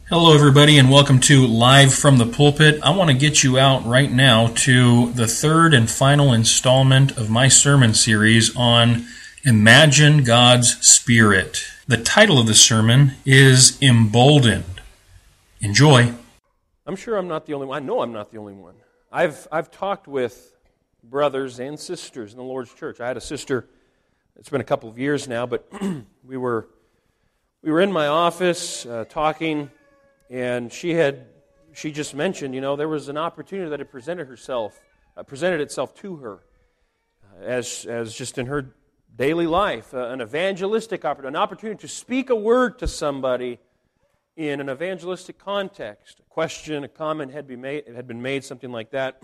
Hello, everybody, and welcome to Live from the Pulpit. I want to get you out right now to the third and final installment of my sermon series on Imagine God's Spirit. The title of the sermon is Emboldened. Enjoy. I'm sure I'm not the only one. I know I'm not the only one. I've talked with brothers and sisters in the Lord's church. I had a sister, it's been a couple of years now, but we were in my office talking, and she just mentioned, there was an opportunity that had presented itself to her as just in her daily life, an evangelistic opportunity, an opportunity to speak a word to somebody in an evangelistic context. A question, a comment had been made, something like that,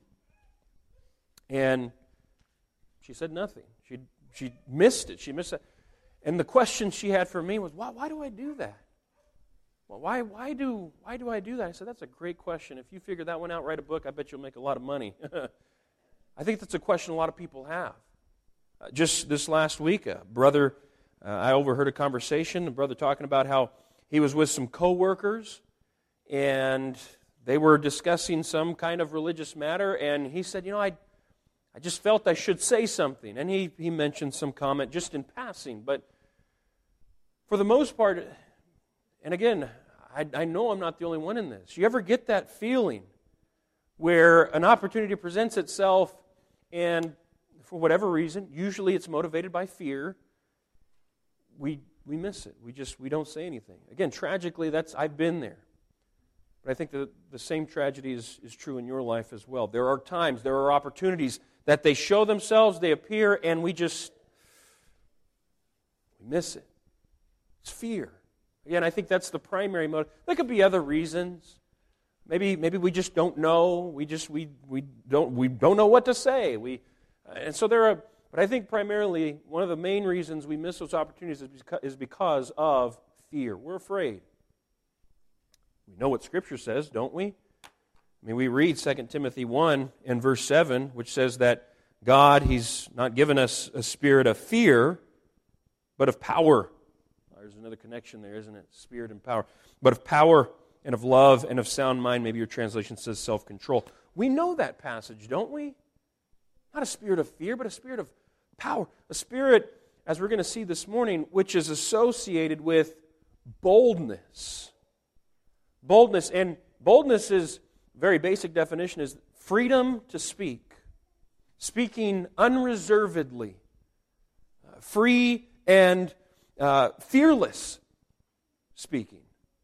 and she said nothing. She missed it. She missed it. And the question she had for me was, why do I do that? Well, why do I do that? I said, that's a great question. If you figure that one out, write a book, I bet you'll make a lot of money. I think that's a question a lot of people have. Just this last week, a brother, I overheard a conversation, a brother talking about how he was with some coworkers, and they were discussing some kind of religious matter, and he said, I just felt I should say something. And he mentioned some comment just in passing, but for the most part, and again, I know I'm not the only one in this. You ever get that feeling where an opportunity presents itself and for whatever reason, usually it's motivated by fear, we miss it. We don't say anything. Again, tragically, I've been there. But I think the same tragedy is true in your life as well. There are times, there are opportunities that they show themselves, they appear, and we miss it. It's fear. Again, I think that's the primary motive. There could be other reasons. Maybe we just don't know. We don't know what to say. And so there are. But I think primarily one of the main reasons we miss those opportunities is because of fear. We're afraid. We know what Scripture says, don't we? We read 2 Timothy 1 and verse 7, which says that God, He's not given us a spirit of fear, but of power. There's another connection there, isn't it? Spirit and power. But of power and of love and of sound mind. Maybe your translation says self-control. We know that passage, don't we? Not a spirit of fear, but a spirit of power. A spirit, as we're going to see this morning, which is associated with boldness. Boldness. And boldness is, very basic definition, is freedom to speak. Speaking unreservedly. Free and fearless speaking.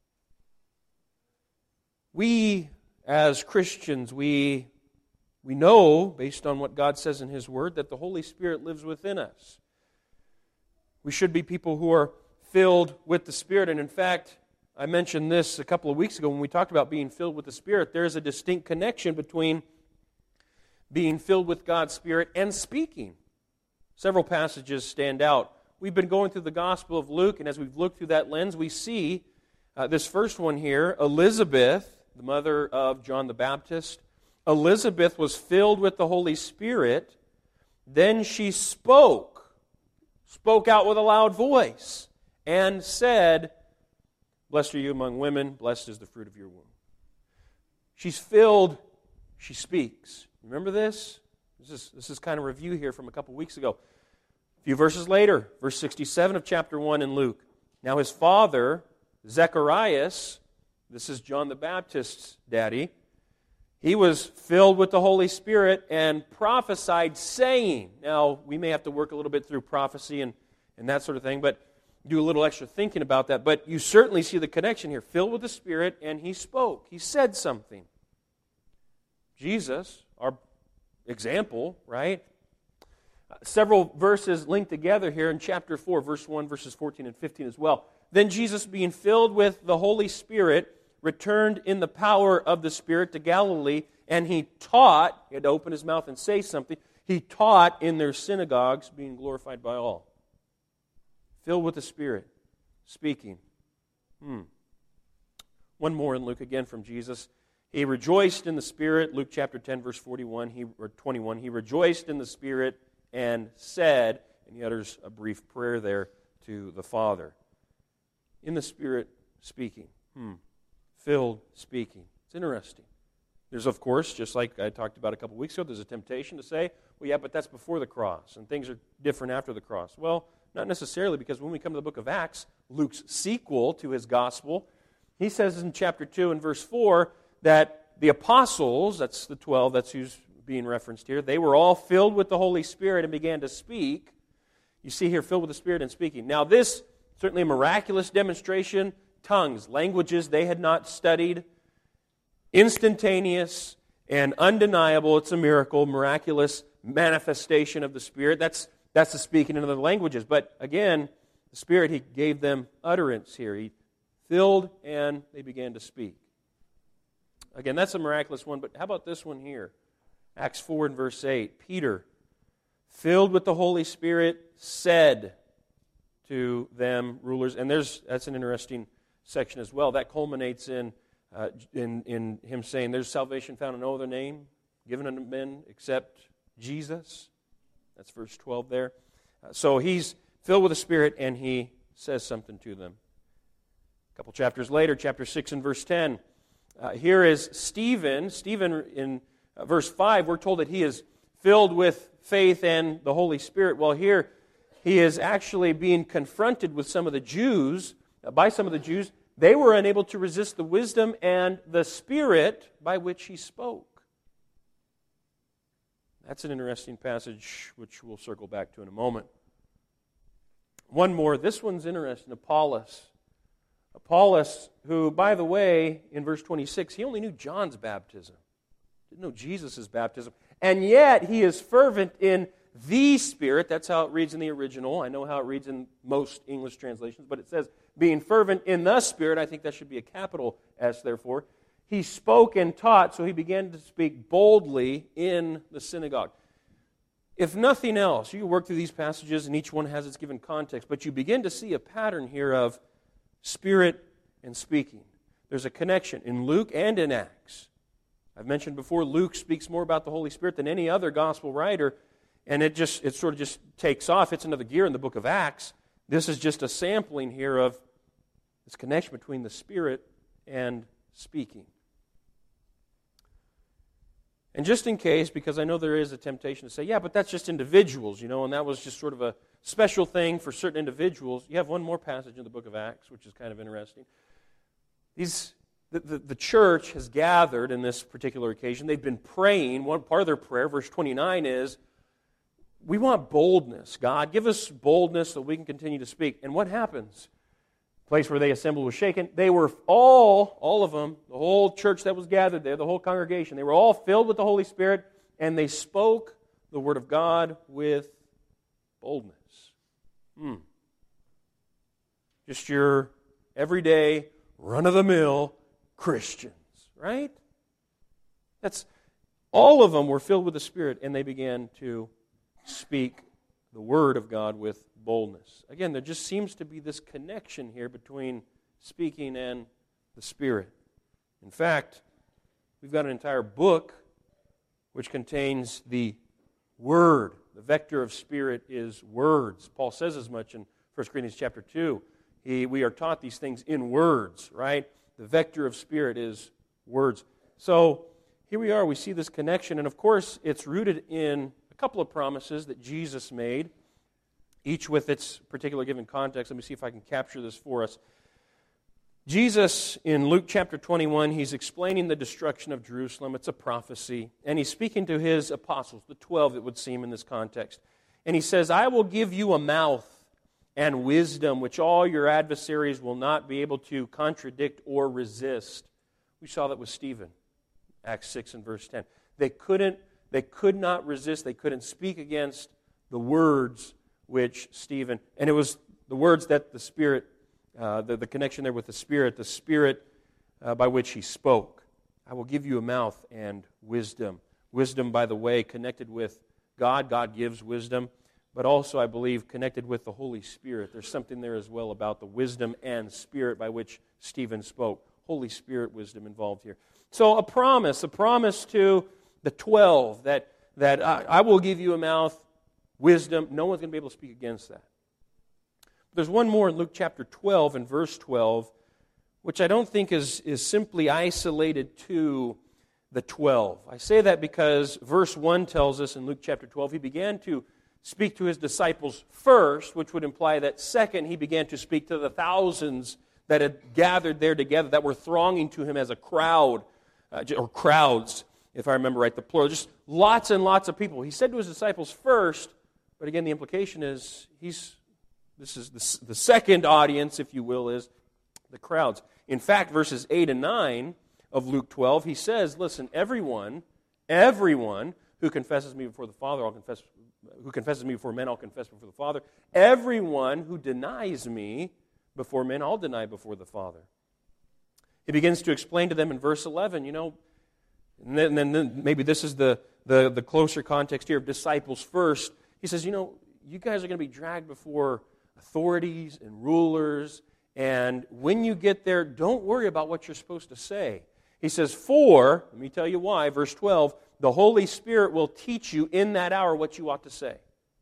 We, as Christians, we know, based on what God says in His Word, that the Holy Spirit lives within us. We should be people who are filled with the Spirit. And in fact, I mentioned this a couple of weeks ago when we talked about being filled with the Spirit. There's a distinct connection between being filled with God's Spirit and speaking. Several passages stand out. We've been going through the Gospel of Luke, and as we've looked through that lens, we see this first one here, Elizabeth, the mother of John the Baptist. Elizabeth was filled with the Holy Spirit. Then she spoke out with a loud voice, and said, "Blessed are you among women, blessed is the fruit of your womb." She's filled, she speaks. Remember this? This is kind of review here from a couple weeks ago. A few verses later, verse 67 of chapter 1 in Luke. Now his father, Zacharias, this is John the Baptist's daddy, he was filled with the Holy Spirit and prophesied, saying, now we may have to work a little bit through prophecy and that sort of thing, but do a little extra thinking about that. But you certainly see the connection here. Filled with the Spirit, and he spoke. He said something. Jesus, our example, right? Several verses linked together here in chapter 4, verse 1, verses 14 and 15 as well. Then Jesus, being filled with the Holy Spirit, returned in the power of the Spirit to Galilee, and he taught, he had to open his mouth and say something, he taught in their synagogues, being glorified by all. Filled with the Spirit, speaking. One more in Luke again from Jesus. He rejoiced in the Spirit, Luke chapter 10, verse 21, or 21. He rejoiced in the Spirit and said, and he utters a brief prayer there to the Father. In the Spirit speaking. filled speaking. It's interesting. There's, of course, just like I talked about a couple weeks ago, there's a temptation to say, well, yeah, but that's before the cross, and things are different after the cross. Well, not necessarily, because when we come to the book of Acts, Luke's sequel to his gospel, he says in chapter 2 and verse 4 that the apostles, that's the 12, that's who's being referenced here, they were all filled with the Holy Spirit and began to speak. You see here, filled with the Spirit and speaking. Now this, certainly a miraculous demonstration, tongues, languages they had not studied, instantaneous and undeniable. It's a miracle, miraculous manifestation of the Spirit. That's the speaking in other languages. But again, the Spirit, He gave them utterance here. He filled and they began to speak. Again, that's a miraculous one, but how about this one here? Acts 4 and verse 8. Peter, filled with the Holy Spirit, said to them, rulers, and that's an interesting section as well. That culminates in him saying, there's salvation found in no other name given unto men except Jesus. That's verse 12 there. So he's filled with the Spirit and he says something to them. A couple chapters later, chapter 6 and verse 10. Here is Stephen. Stephen, in verse 5, we're told that he is filled with faith and the Holy Spirit. Well, here he is actually being confronted with some of the Jews, by some of the Jews. They were unable to resist the wisdom and the Spirit by which he spoke. That's an interesting passage which we'll circle back to in a moment. One more. This one's interesting. Apollos. Apollos, who, by the way, in verse 26, he only knew John's baptism. Didn't know Jesus' baptism. And yet, he is fervent in the Spirit. That's how it reads in the original. I know how it reads in most English translations, but it says, being fervent in the Spirit. I think that should be a capital S, therefore. He spoke and taught, so he began to speak boldly in the synagogue. If nothing else, you work through these passages, and each one has its given context, but you begin to see a pattern here of Spirit and speaking. There's a connection in Luke and in Acts. I've mentioned before, Luke speaks more about the Holy Spirit than any other gospel writer, and it sort of just takes off. It's another gear in the book of Acts. This is just a sampling here of this connection between the Spirit and speaking. And just in case, because I know there is a temptation to say, yeah, but that's just individuals, and that was just sort of a special thing for certain individuals. You have one more passage in the book of Acts, which is kind of interesting. The church has gathered in this particular occasion. They've been praying. One part of their prayer, verse 29, is, we want boldness. God, give us boldness so we can continue to speak. And what happens? The place where they assembled was shaken. They were all of them, the whole church that was gathered there, the whole congregation, they were all filled with the Holy Spirit, and they spoke the word of God with boldness. Just your everyday, run-of-the-mill Christians, right? That's all of them were filled with the Spirit, and they began to speak the word of God with boldness. Again, there just seems to be this connection here between speaking and the Spirit. In fact, we've got an entire book which contains the Word. The vector of Spirit is words. Paul says as much in 1 Corinthians chapter 2. We are taught these things in words, right? The vector of Spirit is words. So here we are, we see this connection, and of course it's rooted in a couple of promises that Jesus made, each with its particular given context. Let me see if I can capture this for us. Jesus, in Luke chapter 21, he's explaining the destruction of Jerusalem. It's a prophecy. And he's speaking to his apostles, the 12 it would seem in this context. And he says, I will give you a mouth and wisdom which all your adversaries will not be able to contradict or resist. We saw that with Stephen, Acts 6 and verse 10. They could not resist, they couldn't speak against the words which Stephen, and it was the words that the Spirit, the connection there with the Spirit by which he spoke. I will give you a mouth and wisdom. Wisdom, by the way, connected with God. God gives wisdom, but also, I believe, connected with the Holy Spirit. There's something there as well about the wisdom and Spirit by which Stephen spoke. Holy Spirit wisdom involved here. So a promise to the 12 that I will give you a mouth, wisdom. No one's going to be able to speak against that. There's one more in Luke chapter 12 and verse 12, which I don't think is simply isolated to the 12. I say that because verse 1 tells us in Luke chapter 12, he began to speak to his disciples first, which would imply that second, he began to speak to the thousands that had gathered there together, that were thronging to him as a crowd, or crowds, if I remember right, the plural, just lots and lots of people. He said to his disciples first, but again, the implication is this is the second audience, if you will, is the crowds. In fact, verses 8 and 9 of Luke 12, he says, listen, everyone who confesses me before the Father, who confesses me before men, I'll confess before the Father. Everyone who denies me before men, I'll deny before the Father. He begins to explain to them in verse 11, and then maybe this is the closer context here of disciples first. He says, you guys are going to be dragged before authorities and rulers, and when you get there, don't worry about what you're supposed to say. He says, let me tell you why, verse 12, the Holy Spirit will teach you in that hour what you ought to say.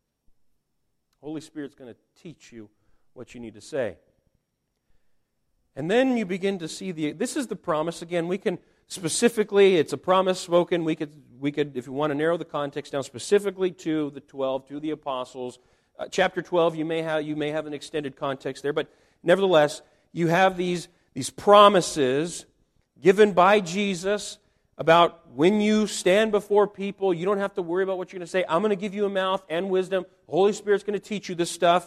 The Holy Spirit's going to teach you what you need to say. And then you begin to see this is the promise. Again, we can specifically, it's a promise spoken. We could, if you want to narrow the context down specifically to the 12, to the apostles. Chapter 12, you may have an extended context there, but nevertheless, you have these promises given by Jesus about when you stand before people, you don't have to worry about what you're going to say. I'm going to give you a mouth and wisdom. The Holy Spirit's going to teach you this stuff.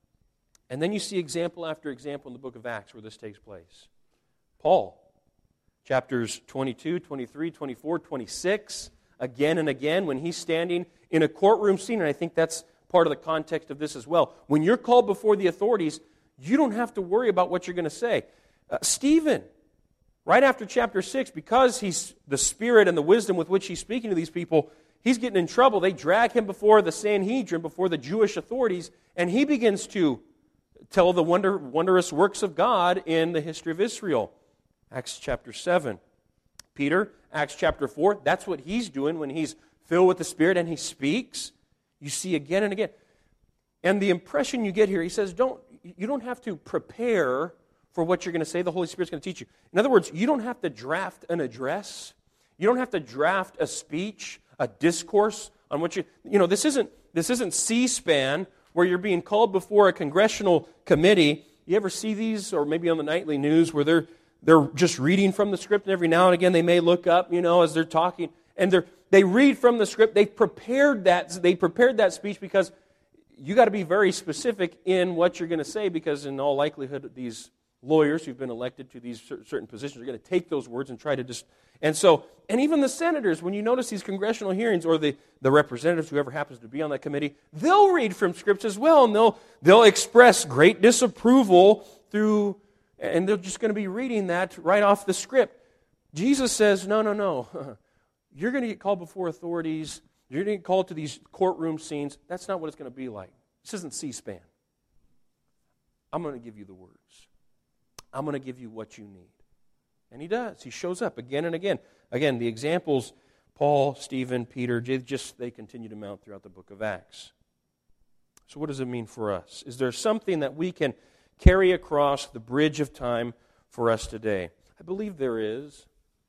And then you see example after example in the book of Acts where this takes place. Paul, chapters 22, 23, 24, 26, again and again, when he's standing in a courtroom scene, and I think that's part of the context of this as well. When you're called before the authorities, you don't have to worry about what you're going to say. Stephen, right after chapter 6, because he's the spirit and the wisdom with which he's speaking to these people, he's getting in trouble. They drag him before the Sanhedrin, before the Jewish authorities, and he begins to tell the wondrous works of God in the history of Israel. Acts chapter 7. Peter, Acts chapter 4, that's what he's doing when he's filled with the Spirit and he speaks. You see again and again. And the impression you get here, he says, you don't have to prepare for what you're going to say. The Holy Spirit's going to teach you. In other words, you don't have to draft an address. You don't have to draft a speech, a discourse on what this isn't C-SPAN where you're being called before a congressional committee. You ever see these, or maybe on the nightly news, where they're just reading from the script, and every now and again they may look up, as they're talking, and they read from the script. They prepared that speech because you got to be very specific in what you're going to say, because in all likelihood these lawyers who've been elected to these certain positions are going to take those words and try to and even the senators, when you notice these congressional hearings, or the representatives, whoever happens to be on that committee, they'll read from scripts as well, and they'll express great disapproval and they're just going to be reading that right off the script. Jesus says, no. You're going to get called before authorities. You're going to get called to these courtroom scenes. That's not what it's going to be like. This isn't C-SPAN. I'm going to give you the words. I'm going to give you what you need. And he does. He shows up again and again. Again, the examples, Paul, Stephen, Peter, they continue to mount throughout the book of Acts. So what does it mean for us? Is there something that we can carry across the bridge of time for us today? I believe there is.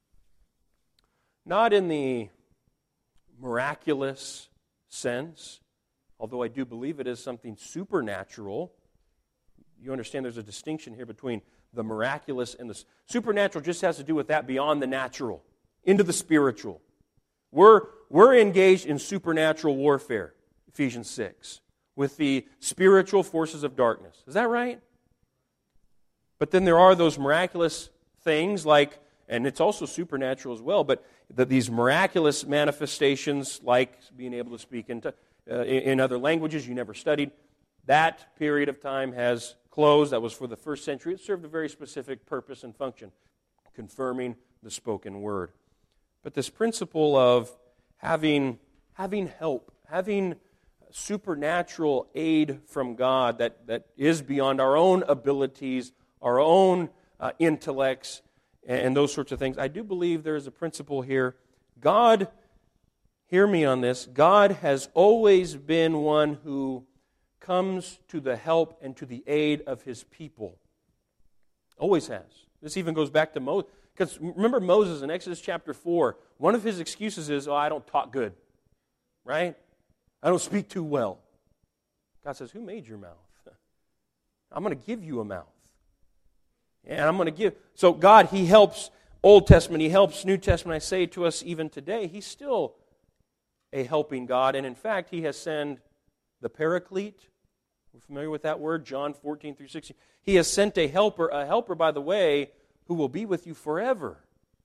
Not in the miraculous sense, although I do believe it is something supernatural. You understand there's a distinction here between the miraculous and the supernatural. Just has to do with that beyond the natural, into the spiritual. We're engaged in supernatural warfare, Ephesians 6, with the spiritual forces of darkness. Is that right? But then there are those miraculous things and it's also supernatural as well, but these miraculous manifestations like being able to speak in other languages you never studied, that period of time has closed. That was for the first century. It served a very specific purpose and function, confirming the spoken word. But this principle of having help, having supernatural aid from God that is beyond our own abilities, our own intellects, and those sorts of things. I do believe there is a principle here. God, hear me on this, God has always been one who comes to the help and to the aid of His people. Always has. This even goes back to Moses. Because remember Moses in Exodus chapter 4, one of his excuses is, I don't talk good. Right? I don't speak too well. God says, who made your mouth? I'm going to give you a mouth. And I'm going to give. So God, He helps Old Testament, He helps New Testament. I say to us even today, He's still a helping God. And in fact, He has sent the Paraclete. We're familiar with that word, John 14 through 16. He has sent a helper, by the way, who will be with you forever.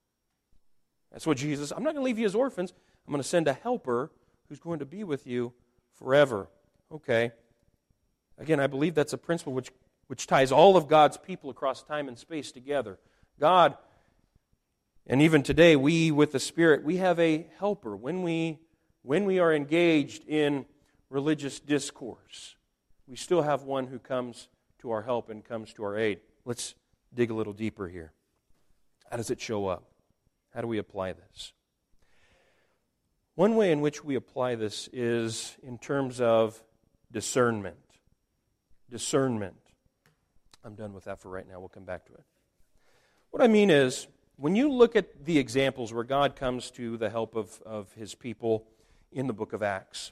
That's what Jesus, I'm not going to leave you as orphans. I'm going to send a helper who's going to be with you forever. Okay. Again, I believe that's a principle which ties all of God's people across time and space together. God, and even today, we with the Spirit, we have a helper. When we are engaged in religious discourse, we still have one who comes to our help and comes to our aid. Let's dig a little deeper here. How does it show up? How do we apply this? One way in which we apply this is in terms of discernment. Discernment. I'm done with that for right now. We'll come back to it. What I mean is, when you look at the examples where God comes to the help of His people in the book of Acts,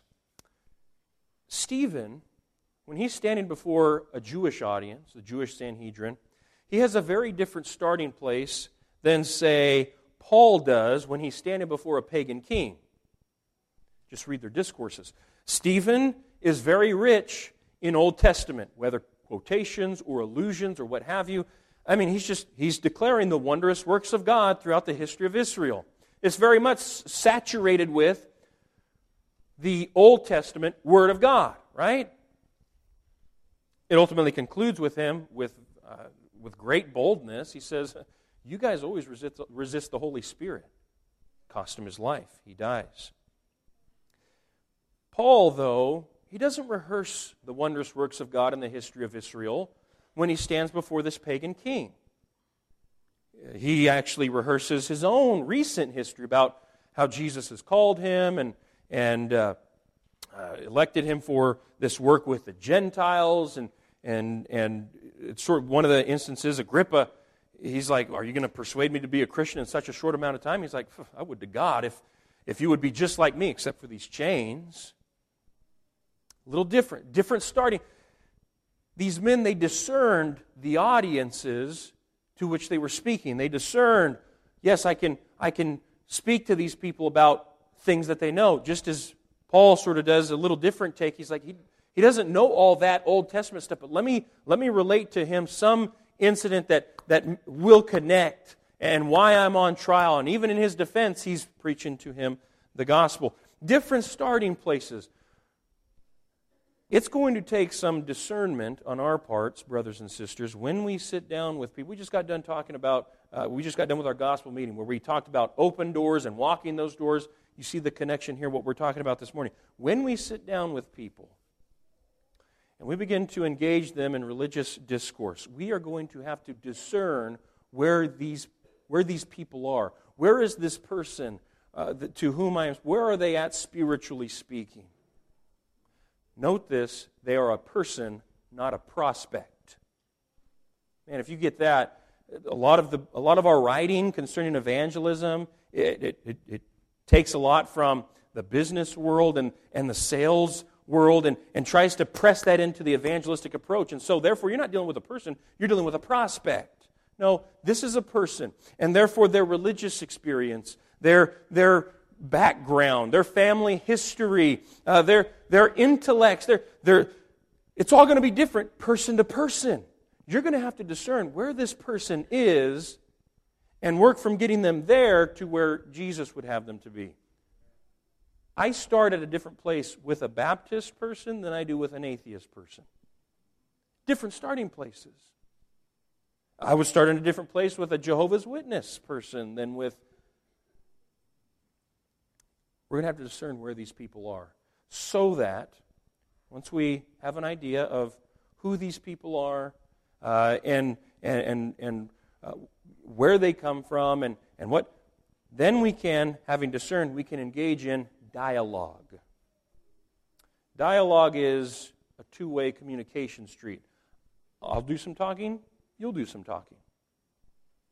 Stephen, when he's standing before a Jewish audience, the Jewish Sanhedrin, he has a very different starting place than, say, Paul does when he's standing before a pagan king. Just read their discourses. Stephen is very rich in Old Testament, whether quotations or allusions or what have you. I mean, he's declaring the wondrous works of God throughout the history of Israel. It's very much saturated with the Old Testament Word of God, right? It ultimately concludes with him with great boldness. He says, you guys always resist the Holy Spirit. Cost him his life. He dies. Paul, though, he doesn't rehearse the wondrous works of God in the history of Israel when he stands before this pagan king. He actually rehearses his own recent history about how Jesus has called him and elected him for this work with the Gentiles. And it's sort of one of the instances, Agrippa, he's like, are you going to persuade me to be a Christian in such a short amount of time? He's like, I would to God if you would be just like me, except for these chains. A little different starting. These men, they discerned the audiences to which they were speaking. They discerned, yes, I can speak to these people about things that they know, just as Paul sort of does a little different take. He's like, he doesn't know all that Old Testament stuff, but let me relate to him some incident that will connect and why I'm on trial. And even in his defense, he's preaching to him the gospel. Different starting places. It's going to take some discernment on our parts, brothers and sisters, when we sit down with people. We just got done with our gospel meeting where we talked about open doors and walking those doors. You see the connection here, what we're talking about this morning. When we sit down with people and we begin to engage them in religious discourse, we are going to have to discern where these people are. Where is this person to whom I am? Where are they at spiritually speaking? Note this, they are a person, not a prospect. Man, if you get that, a lot of our writing concerning evangelism, it takes a lot from the business world and the sales world and tries to press that into the evangelistic approach. And so, therefore, you're not dealing with a person, you're dealing with a prospect. No, this is a person, and therefore their religious experience, their background, their family history, their intellects, it's all going to be different person to person. You're going to have to discern where this person is and work from getting them there to where Jesus would have them to be. I start at a different place with a Baptist person than I do with an atheist person. Different starting places. I would start in a different place with a Jehovah's Witness person than with... We're going to have to discern where these people are so that once we have an idea of who these people are and where they come from and what, then we can, having discerned, we can engage in dialogue. Dialogue is a two-way communication street. I'll do some talking, you'll do some talking.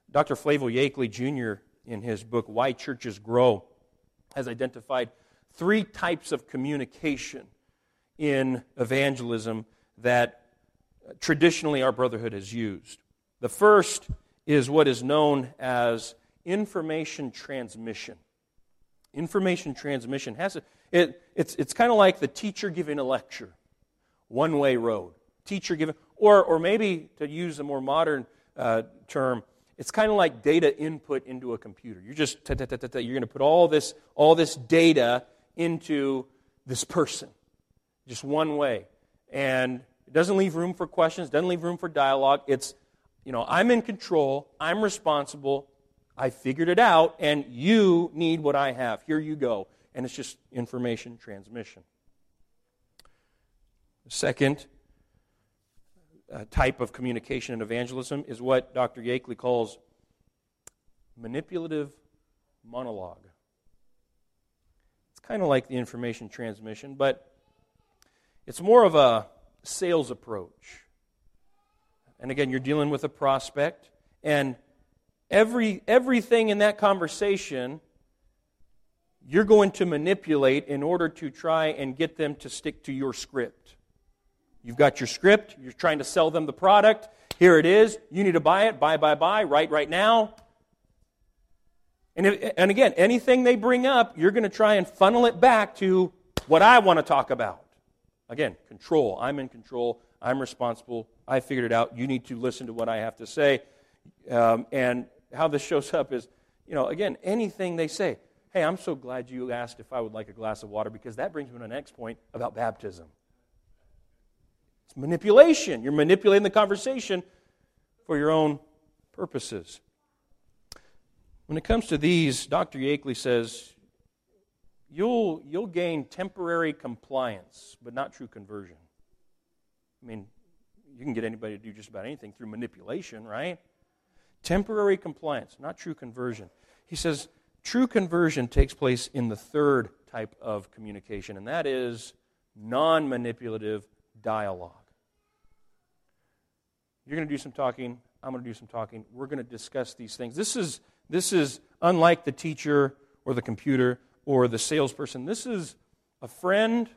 Dr. Flavel Yakeley Jr., in his book, Why Churches Grow, has identified 3 types of communication in evangelism that traditionally our brotherhood has used. The first is what is known as information transmission. Information transmission it's kind of like the teacher giving a lecture, one-way road. Teacher giving, or maybe to use a more modern term, it's kind of like data input into a computer. You're just you're going to put all this data into this person, just one way, and it doesn't leave room for questions, doesn't leave room for dialogue. It's, I'm in control, I'm responsible, I figured it out, and you need what I have. Here you go. And it's just information transmission. The second type of communication and evangelism is what Dr. Yakeley calls manipulative monologue. It's kind of like the information transmission, but it's more of a sales approach. And again, you're dealing with a prospect, and everything in that conversation you're going to manipulate in order to try and get them to stick to your script. You've got your script, you're trying to sell them the product, here it is, you need to buy it, buy, right now. And again, anything they bring up, you're going to try and funnel it back to what I want to talk about. Again, control. I'm in control, I'm responsible, I figured it out, you need to listen to what I have to say. And how this shows up is, again, anything they say. Hey, I'm so glad you asked if I would like a glass of water, because that brings me to the next point about baptism. It's manipulation. You're manipulating the conversation for your own purposes. When it comes to these, Dr. Yakeley says, you'll gain temporary compliance, but not true conversion. I mean, you can get anybody to do just about anything through manipulation, right? Temporary compliance, not true conversion. He says, true conversion takes place in the third type of communication, and that is non-manipulative dialogue. You're going to do some talking, I'm going to do some talking, we're going to discuss these things. This is unlike the teacher or the computer or the salesperson. This is a friend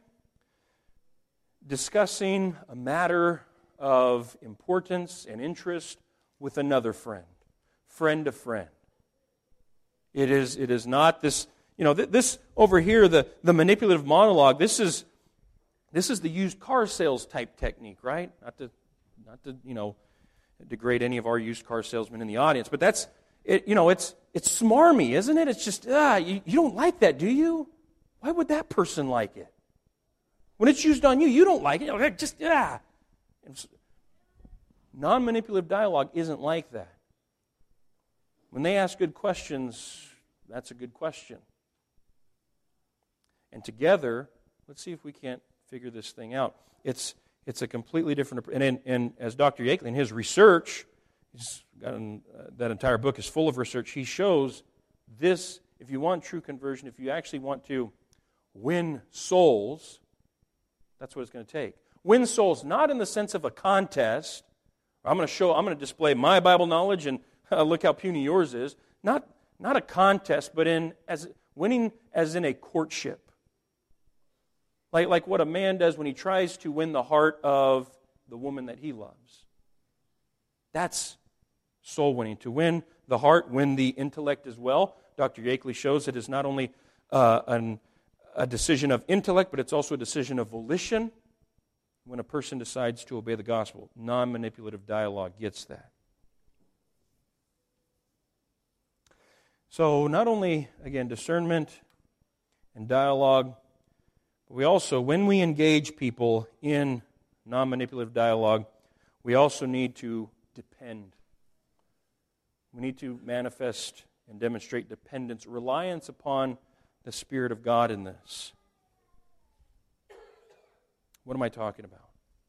discussing a matter of importance and interest with another friend to friend. It is not this, this over here, the manipulative monologue, this is the used car sales type technique, right? Not to degrade any of our used car salesmen in the audience, but that's it. It's smarmy, isn't it? It's just you don't like that, do you? Why would that person like it? When it's used on you, you don't like it. Just non-manipulative dialogue isn't like that. When they ask good questions, that's a good question. And together, let's see if we can't figure this thing out. It's a completely different approach. And as Dr. Yakeley, in his research, he's gotten, that entire book is full of research, he shows this, if you want true conversion, if you actually want to win souls, that's what it's going to take. Win souls, not in the sense of a contest. I'm going to display my Bible knowledge and look how puny yours is. Not a contest, but winning as in a courtship. Like what a man does when he tries to win the heart of the woman that he loves. That's soul winning. To win the heart, win the intellect as well. Dr. Yakeley shows it is not only a decision of intellect, but it's also a decision of volition when a person decides to obey the gospel. Non-manipulative dialogue gets that. So not only, again, discernment and dialogue, but we also, when we engage people in non-manipulative dialogue, we also need to depend. We need to manifest and demonstrate dependence, reliance upon the Spirit of God in this. What am I talking about?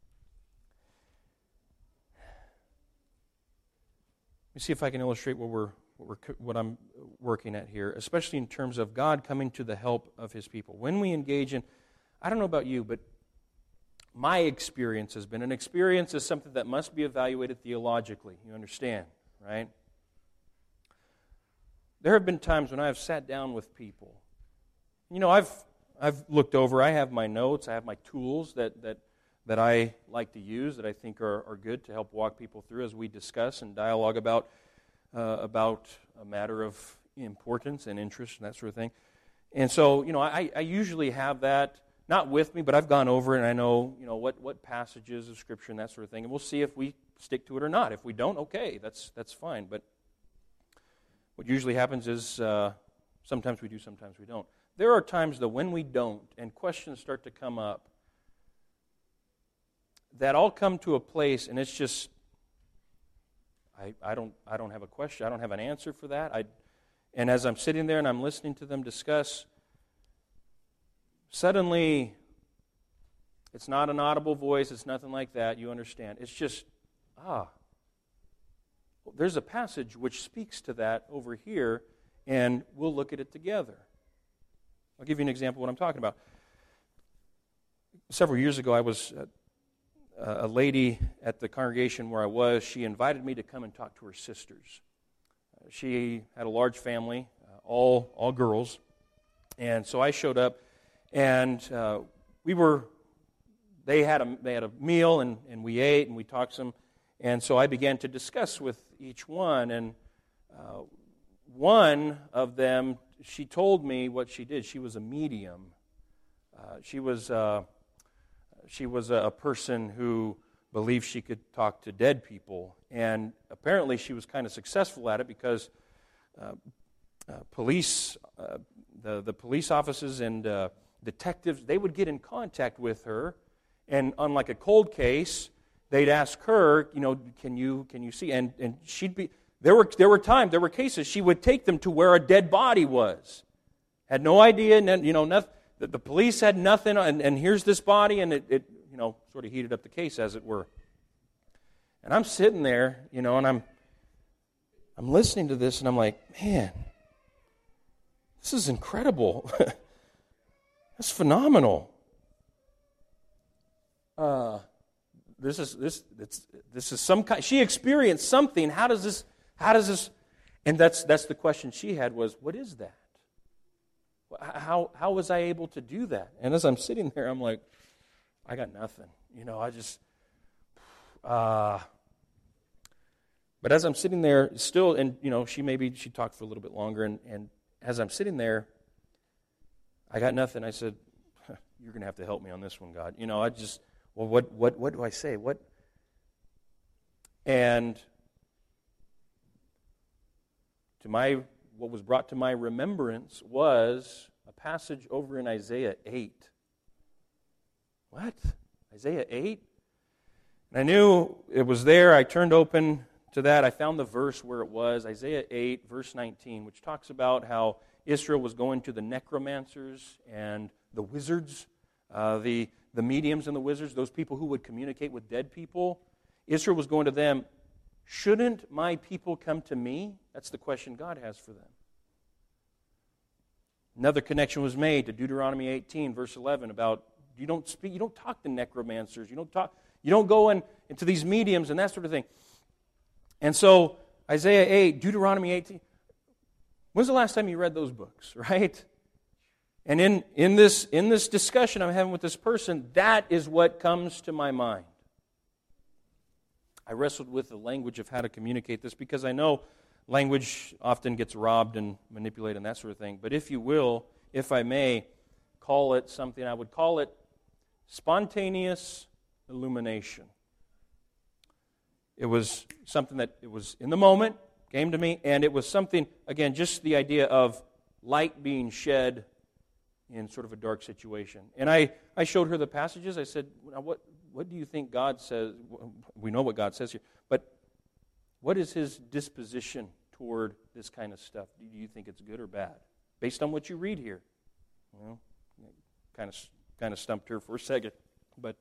Let me see if I can illustrate what I'm working at here, especially in terms of God coming to the help of His people. When we engage in, I don't know about you, but my experience has been, an experience is something that must be evaluated theologically. You understand, right? there have been times when I have sat down with people. I've looked over. I have my notes. I have my tools that I like to use that I think are good to help walk people through as we discuss and dialogue about a matter of importance and interest and that sort of thing. And so, I usually have that, not with me, but I've gone over it and I know, what passages of Scripture and that sort of thing. And we'll see if we stick to it or not. If we don't, okay, that's fine. But what usually happens is sometimes we do, sometimes we don't. There are times, though, when we don't and questions start to come up that all come to a place and it's just, I don't have a question. I don't have an answer for that. And as I'm sitting there and I'm listening to them discuss, suddenly, it's not an audible voice, it's nothing like that, you understand. It's just, there's a passage which speaks to that over here, and we'll look at it together. I'll give you an example of what I'm talking about. Several years ago, I was a lady at the congregation where I was. She invited me to come and talk to her sisters. She had a large family, all girls, and so I showed up, and they had a meal, and we ate, and we talked some, and so I began to discuss with each one, and one of them, she told me what she did. She was a medium. She was a person who believed she could talk to dead people, and apparently she was kind of successful at it because police, the police offices and detectives, they would get in contact with her, and unlike a cold case, they'd ask her, can you see? And she'd be. There were cases she would take them to where a dead body was. Had no idea, nothing. The police had nothing, and here's this body, and it sort of heated up the case, as it were. And I'm sitting there, and I'm listening to this, and I'm like, man, this is incredible. That's phenomenal. This is some kind. She experienced something. How does this? And that's the question she had was, what is that? How was I able to do that? And as I'm sitting there, I'm like, I got nothing. But as I'm sitting there still, and she talked for a little bit longer, and as I'm sitting there, I got nothing. I said, you're going to have to help me on this one, God. What do I say? What? And what was brought to my remembrance was a passage over in Isaiah 8. What? Isaiah 8? And I knew it was there. I turned open to that. I found the verse where it was, Isaiah 8, verse 19, which talks about how Israel was going to the necromancers and the wizards, the mediums and the wizards, those people who would communicate with dead people. Israel was going to them. Shouldn't my people come to me? That's the question God has for them. Another connection was made to Deuteronomy 18, verse 11, about you don't talk to necromancers, you don't go into these mediums and that sort of thing. And so Isaiah 8, Deuteronomy 18. When's the last time you read those books, right? And in this discussion I'm having with this person, that is what comes to my mind. I wrestled with the language of how to communicate this because I know language often gets robbed and manipulated and that sort of thing. But if you will, if I may, call it something, I would call it spontaneous illumination. It was something that it was in the moment, came to me, and it was something, again, just the idea of light being shed in sort of a dark situation. And I showed her the passages. I said, what do you think God says? We know what God says here, but what is His disposition toward this kind of stuff? Do you think it's good or bad? Based on what you read here. Well, kind of stumped her for a second. But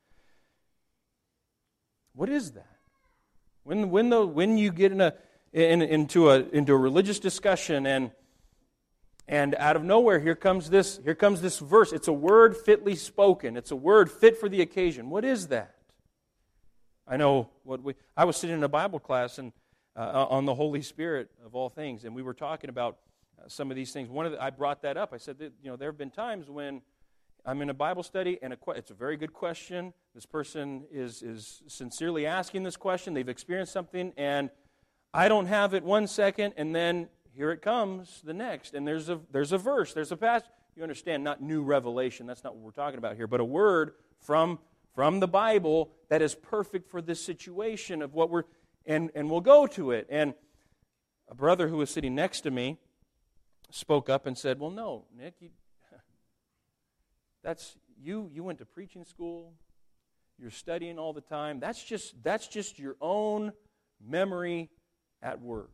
what is that? When you get into a religious discussion and out of nowhere here comes this verse. It's a word fitly spoken. It's a word fit for the occasion. What is that? I know I was sitting in a Bible class and on the Holy Spirit of all things. And we were talking about some of these things. I brought that up. I said that, there have been times when I'm in a Bible study, and it's a very good question. This person is sincerely asking this question. They've experienced something, and I don't have it 1 second, and then here it comes the next. And there's a verse, there's a passage. You understand, not new revelation. That's not what we're talking about here, but a word from the Bible that is perfect for this situation of what we're, and we'll go to it. And a brother who was sitting next to me spoke up and said, well, no, Nick, you went to preaching school, you're studying all the time. That's just your own memory at work.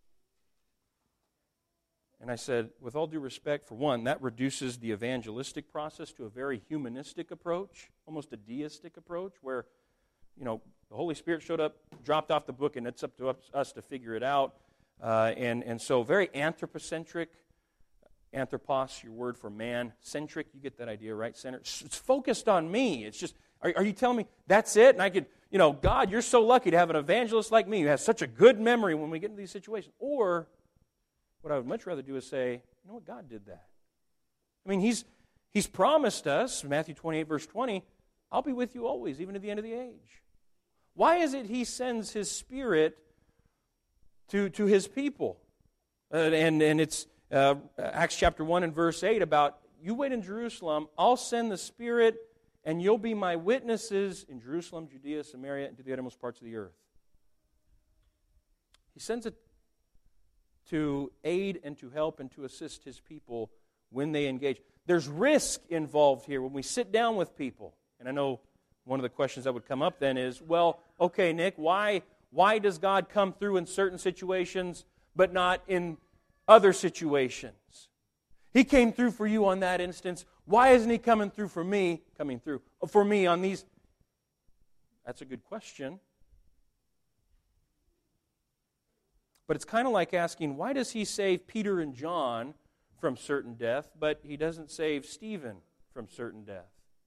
And I said, with all due respect, for one, that reduces the evangelistic process to a very humanistic approach, almost a deistic approach, where, the Holy Spirit showed up, dropped off the book, and it's up to us to figure it out. And so very anthropocentric, anthropos, your word for man, centric, you get that idea, right? Centered. It's focused on me. It's just, are you telling me that's it? And I could, God, you're so lucky to have an evangelist like me who has such a good memory when we get into these situations. Or what I would much rather do is say, you know what, God did that. I mean, He's promised us, Matthew 28, verse 20, I'll be with you always, even to the end of the age. Why is it He sends His Spirit to His people? And it's Acts chapter 1 and verse 8 about, you wait in Jerusalem, I'll send the Spirit, and you'll be my witnesses in Jerusalem, Judea, Samaria, and to the uttermost parts of the earth. He sends it to aid and to help and to assist His people when they engage. There's risk involved here when we sit down with people. And I know one of the questions that would come up then is, well, okay, Nick, why does God come through in certain situations but not in other situations? He came through for you on that instance. Why isn't He coming through for me on these? That's a good question. But it's kind of like asking, why does He save Peter and John from certain death, but He doesn't save Stephen from certain death?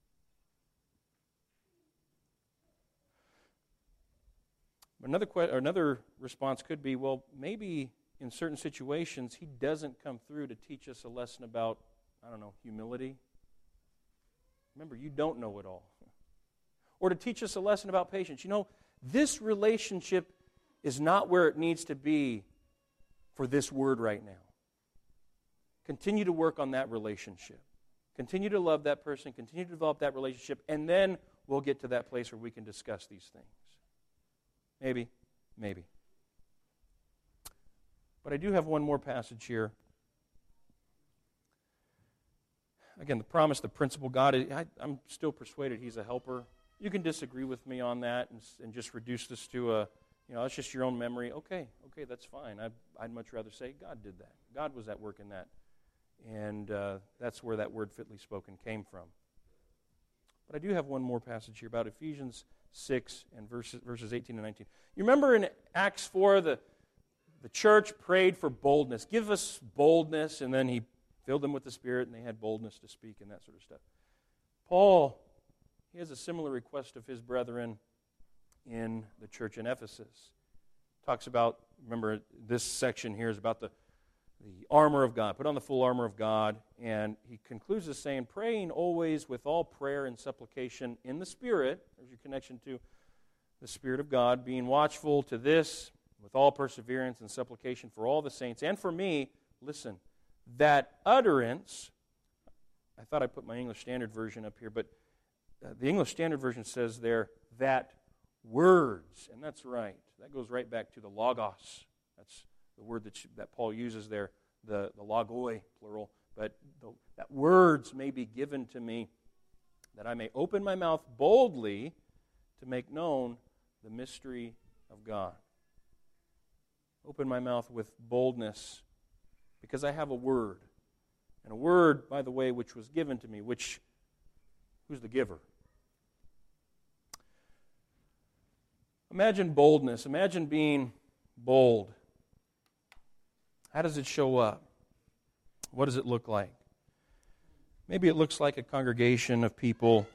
Another response could be, well, maybe in certain situations He doesn't come through to teach us a lesson about, humility. Remember, you don't know it all. Or to teach us a lesson about patience. This relationship is not where it needs to be for this word right now. Continue to work on that relationship. Continue to love that person. Continue to develop that relationship. And then we'll get to that place where we can discuss these things. Maybe. But I do have one more passage here. Again, the promise, the principle, God, I'm still persuaded He's a helper. You can disagree with me on that and just reduce this to it's just your own memory. Okay, that's fine. I'd much rather say God did that. God was at work in that. And that's where that word fitly spoken came from. But I do have one more passage here about Ephesians 6 and verses 18 and 19. You remember in Acts 4, the church prayed for boldness. Give us boldness, and then He filled them with the Spirit, and they had boldness to speak and that sort of stuff. Paul, he has a similar request of his brethren in the church in Ephesus. Talks about, remember, this section here is about the armor of God. Put on the full armor of God. And he concludes this saying, praying always with all prayer and supplication in the Spirit. There's your connection to the Spirit of God. Being watchful to this with all perseverance and supplication for all the saints. And for me, listen, that utterance, I thought I put my English Standard Version up here, but the English Standard Version says there, that words, and that's right. That goes right back to the logos. That's the word that Paul uses there, the logoi, plural. But that words may be given to me, that I may open my mouth boldly to make known the mystery of God. Open my mouth with boldness because I have a word. And a word, by the way, which was given to me, who's the giver? Imagine boldness. Imagine being bold. How does it show up? What does it look like? Maybe it looks like a congregation of people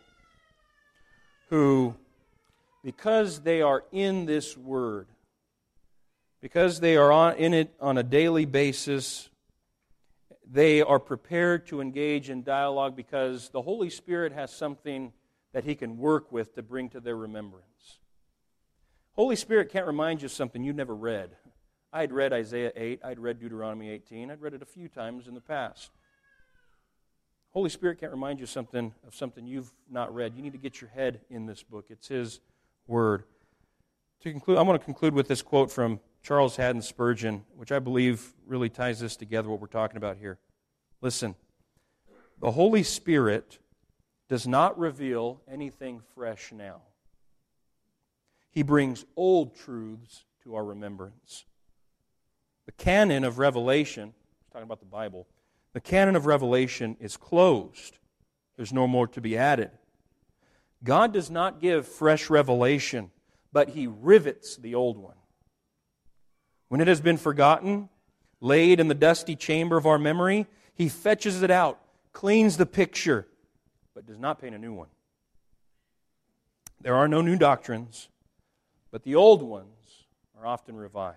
who, because they are in this Word, Because they are in it on a daily basis, they are prepared to engage in dialogue because the Holy Spirit has something that He can work with to bring to their remembrance. Holy Spirit can't remind you of something you never read. I'd read Isaiah 8, I'd read Deuteronomy 18, I'd read it a few times in the past. Holy Spirit can't remind you of something you've not read. You need to get your head in this book. It's His Word. To conclude, I want to conclude with this quote from Charles Haddon Spurgeon, which I believe really ties this together, what we're talking about here. Listen, the Holy Spirit does not reveal anything fresh now. He brings old truths to our remembrance. The canon of Revelation, talking about the Bible, the canon of Revelation is closed. There's no more to be added. God does not give fresh revelation, but He rivets the old one. When it has been forgotten, laid in the dusty chamber of our memory, He fetches it out, cleans the picture, but does not paint a new one. There are no new doctrines, but the old ones are often revived.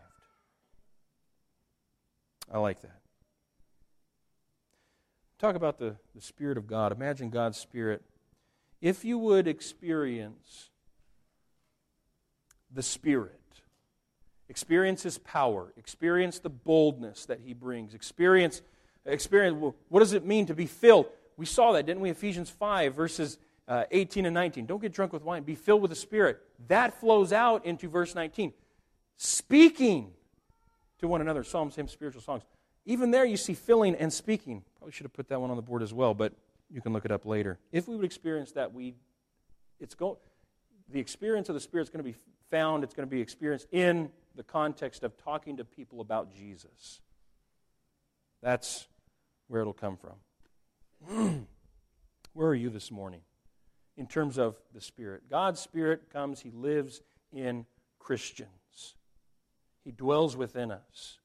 I like that. Talk about the Spirit of God. Imagine God's Spirit. If you would experience the Spirit, experience His power, experience the boldness that He brings, experience what does it mean to be filled? We saw that, didn't we? Ephesians 5, verses 18 and 19. Don't get drunk with wine. Be filled with the Spirit. That flows out into verse 19. Speaking to one another, psalms, hymns, spiritual songs. Even there you see filling and speaking. Probably should have put that one on the board as well, but you can look it up later. If we would experience that, the experience of the Spirit is going to be found, it's going to be experienced in the context of talking to people about Jesus. That's where it'll come from. Where are you this morning in terms of the Spirit? God's Spirit comes, He lives in Christians. He dwells within us.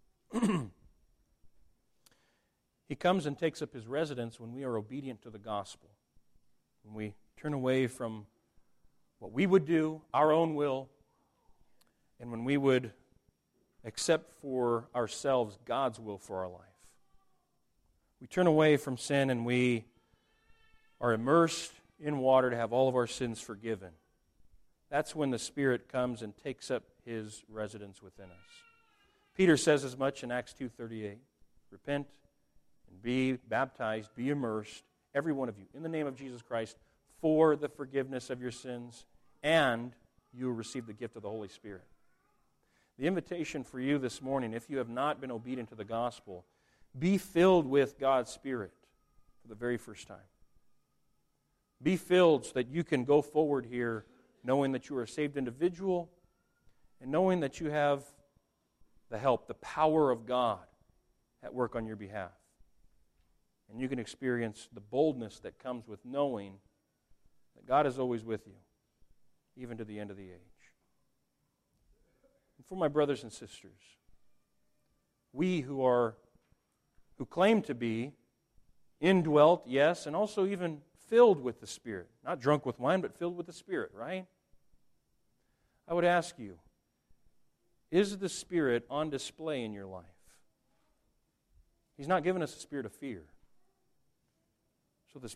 He comes and takes up His residence when we are obedient to the gospel. When we turn away from what we would do, our own will, and when we would accept for ourselves God's will for our life. We turn away from sin and we are immersed in water to have all of our sins forgiven. That's when the Spirit comes and takes up His residence within us. Peter says as much in Acts 2:38. Repent and be baptized, be immersed, every one of you, in the name of Jesus Christ, for the forgiveness of your sins, and you will receive the gift of the Holy Spirit. The invitation for you this morning, if you have not been obedient to the gospel, be filled with God's Spirit for the very first time. Be filled so that you can go forward here knowing that you are a saved individual and knowing that you have the help, the power of God at work on your behalf. And you can experience the boldness that comes with knowing that God is always with you, even to the end of the age. And for my brothers and sisters, we who claim to be indwelt, yes, and also even filled with the Spirit. Not drunk with wine, but filled with the Spirit, right? I would ask you, is the Spirit on display in your life? He's not given us a spirit of fear. So this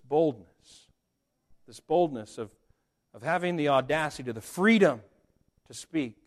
boldness of having the audacity, the freedom to speak,